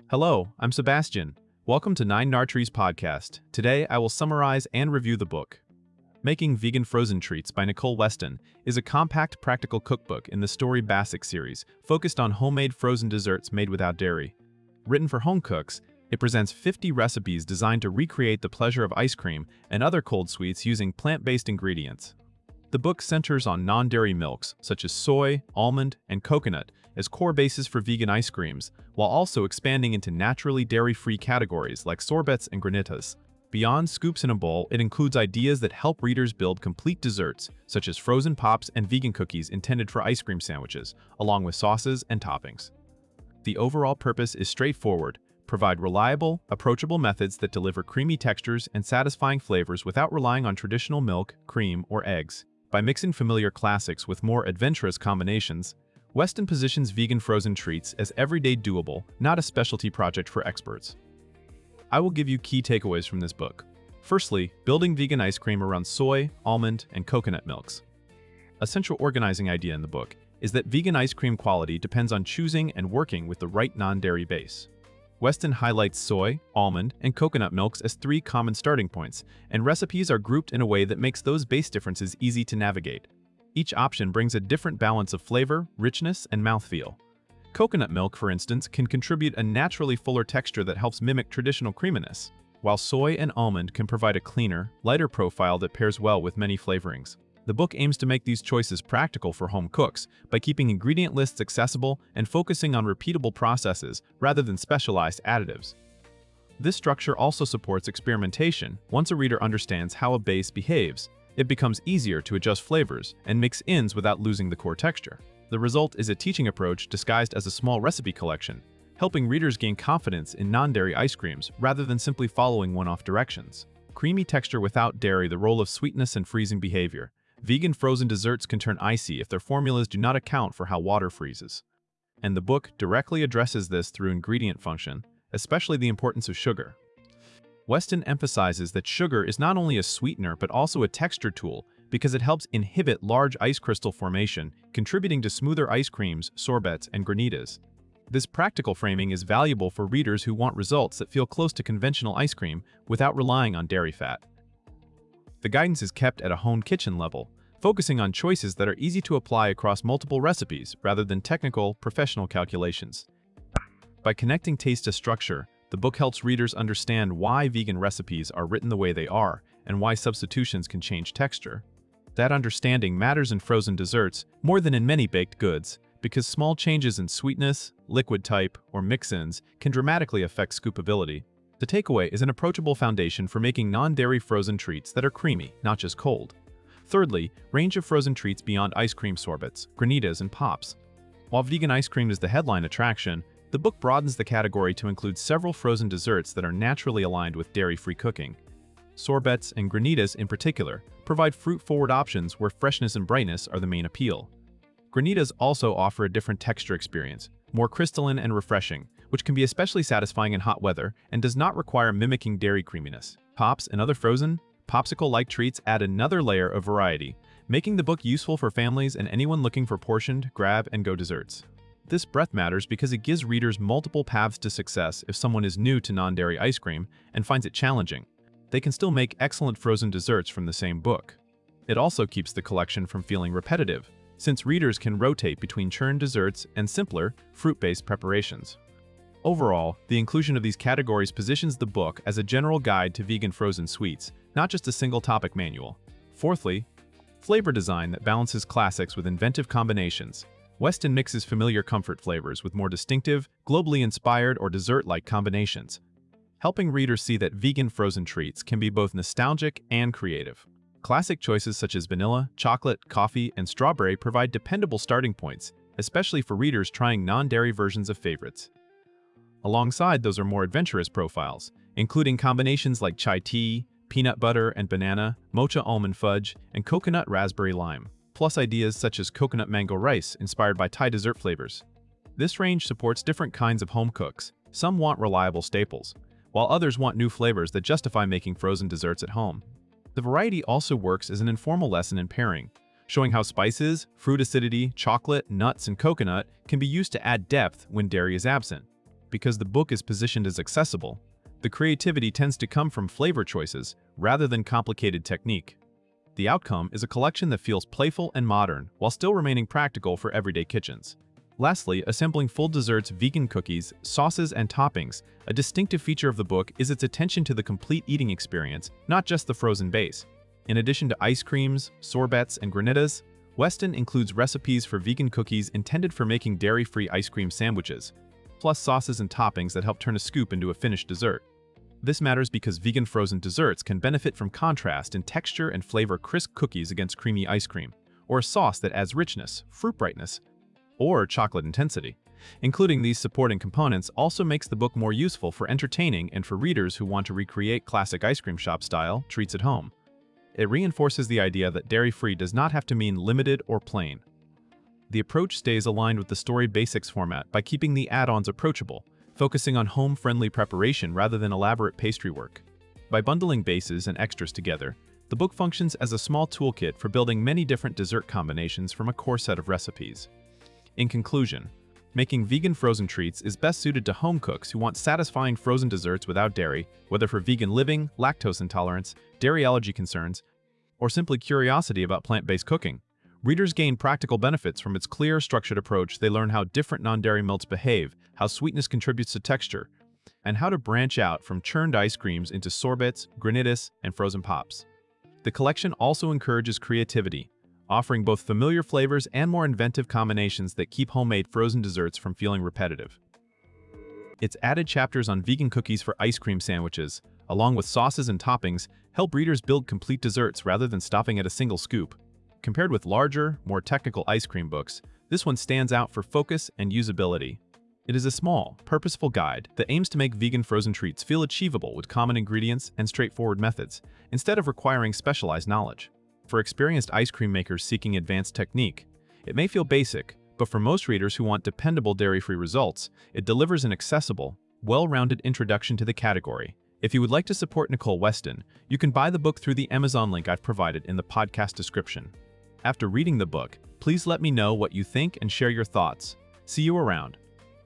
Hello, I'm Sebastian. Welcome to Nine Nartrees podcast. Today, I will summarize and review the book. Making Vegan Frozen Treats by Nicole Weston is a compact, practical cookbook in the Story Basics series, focused on homemade frozen desserts made without dairy. Written for home cooks, it presents 50 recipes designed to recreate the pleasure of ice cream and other cold sweets using plant-based ingredients. The book centers on non-dairy milks, such as soy, almond, and coconut, as core bases for vegan ice creams, while also expanding into naturally dairy-free categories like sorbets and granitas. Beyond scoops in a bowl, it includes ideas that help readers build complete desserts, such as frozen pops and vegan cookies intended for ice cream sandwiches, along with sauces and toppings. The overall purpose is straightforward: provide reliable, approachable methods that deliver creamy textures and satisfying flavors without relying on traditional milk, cream, or eggs. By mixing familiar classics with more adventurous combinations, Weston positions vegan frozen treats as everyday doable, not a specialty project for experts. I will give you key takeaways from this book. Firstly, building vegan ice cream around soy, almond, and coconut milks. A central organizing idea in the book is that vegan ice cream quality depends on choosing and working with the right non-dairy base. Weston highlights soy, almond, and coconut milks as three common starting points, and recipes are grouped in a way that makes those base differences easy to navigate. Each option brings a different balance of flavor, richness, and mouthfeel. Coconut milk, for instance, can contribute a naturally fuller texture that helps mimic traditional creaminess, while soy and almond can provide a cleaner, lighter profile that pairs well with many flavorings. The book aims to make these choices practical for home cooks by keeping ingredient lists accessible and focusing on repeatable processes rather than specialized additives. This structure also supports experimentation. Once a reader understands how a base behaves, it becomes easier to adjust flavors and mix ins without losing the core texture. The result is a teaching approach disguised as a small recipe collection, helping readers gain confidence in non-dairy ice creams rather than simply following one-off directions. Creamy texture without dairy, the role of sweetness and freezing behavior. Vegan frozen desserts can turn icy if their formulas do not account for how water freezes. And the book directly addresses this through ingredient function, especially the importance of sugar. Weston emphasizes that sugar is not only a sweetener but also a texture tool because it helps inhibit large ice crystal formation, contributing to smoother ice creams, sorbets, and granitas. This practical framing is valuable for readers who want results that feel close to conventional ice cream without relying on dairy fat. The guidance is kept at a home kitchen level, focusing on choices that are easy to apply across multiple recipes rather than technical, professional calculations. By connecting taste to structure, the book helps readers understand why vegan recipes are written the way they are and why substitutions can change texture. That understanding matters in frozen desserts more than in many baked goods, because small changes in sweetness, liquid type, or mix-ins can dramatically affect scoopability. The takeaway is an approachable foundation for making non-dairy frozen treats that are creamy, not just cold. Thirdly, range of frozen treats beyond ice cream sorbets, granitas, and pops. While vegan ice cream is the headline attraction, the book broadens the category to include several frozen desserts that are naturally aligned with dairy-free cooking. Sorbets and granitas in particular provide fruit-forward options where freshness and brightness are the main appeal. Granitas also offer a different texture experience, more crystalline and refreshing, which can be especially satisfying in hot weather and does not require mimicking dairy creaminess. Pops and other frozen, popsicle-like treats add another layer of variety, making the book useful for families and anyone looking for portioned, grab-and-go desserts. This breadth matters because it gives readers multiple paths to success if someone is new to non-dairy ice cream and finds it challenging. They can still make excellent frozen desserts from the same book. It also keeps the collection from feeling repetitive, since readers can rotate between churned desserts and simpler, fruit-based preparations. Overall, the inclusion of these categories positions the book as a general guide to vegan frozen sweets, not just a single topic manual. Fourthly, flavor design that balances classics with inventive combinations. Weston mixes familiar comfort flavors with more distinctive, globally inspired or dessert-like combinations, helping readers see that vegan frozen treats can be both nostalgic and creative. Classic choices such as vanilla, chocolate, coffee, and strawberry provide dependable starting points, especially for readers trying non-dairy versions of favorites. Alongside those are more adventurous profiles, including combinations like chai tea, peanut butter and banana, mocha almond fudge, and coconut raspberry lime, plus ideas such as coconut mango rice inspired by Thai dessert flavors. This range supports different kinds of home cooks. Some want reliable staples, while others want new flavors that justify making frozen desserts at home. The variety also works as an informal lesson in pairing, showing how spices, fruit acidity, chocolate, nuts, and coconut can be used to add depth when dairy is absent. because the book is positioned as accessible, the creativity tends to come from flavor choices rather than complicated technique. The outcome is a collection that feels playful and modern while still remaining practical for everyday kitchens. Lastly, assembling full desserts, vegan cookies, sauces, and toppings, a distinctive feature of the book is its attention to the complete eating experience, not just the frozen base. In addition to ice creams, sorbets, and granitas, Weston includes recipes for vegan cookies intended for making dairy-free ice cream sandwiches, plus sauces and toppings that help turn a scoop into a finished dessert. This matters because vegan frozen desserts can benefit from contrast in texture and flavor crisp cookies against creamy ice cream, or a sauce that adds richness, fruit brightness, or chocolate intensity. Including these supporting components also makes the book more useful for entertaining and for readers who want to recreate classic ice cream shop-style treats at home. It reinforces the idea that dairy-free does not have to mean limited or plain. The approach stays aligned with the story basics format by keeping the add-ons approachable, focusing on home-friendly preparation rather than elaborate pastry work. By bundling bases and extras together, the book functions as a small toolkit for building many different dessert combinations from a core set of recipes. In conclusion, making vegan frozen treats is best suited to home cooks who want satisfying frozen desserts without dairy, whether for vegan living, lactose intolerance, dairy allergy concerns, or simply curiosity about plant-based cooking. Readers gain practical benefits from its clear, structured approach. They learn how different non-dairy milks behave, how sweetness contributes to texture, and how to branch out from churned ice creams into sorbets, granitas, and frozen pops. The collection also encourages creativity, offering both familiar flavors and more inventive combinations that keep homemade frozen desserts from feeling repetitive. Its added chapters on vegan cookies for ice cream sandwiches, along with sauces and toppings, help readers build complete desserts rather than stopping at a single scoop. Compared with larger, more technical ice cream books, this one stands out for focus and usability. It is a small, purposeful guide that aims to make vegan frozen treats feel achievable with common ingredients and straightforward methods, instead of requiring specialized knowledge. For experienced ice cream makers seeking advanced technique, it may feel basic, but for most readers who want dependable dairy-free results, it delivers an accessible, well-rounded introduction to the category. If you would like to support Nicole Weston, you can buy the book through the Amazon link I've provided in the podcast description. After reading the book, please let me know what you think and share your thoughts. See you around.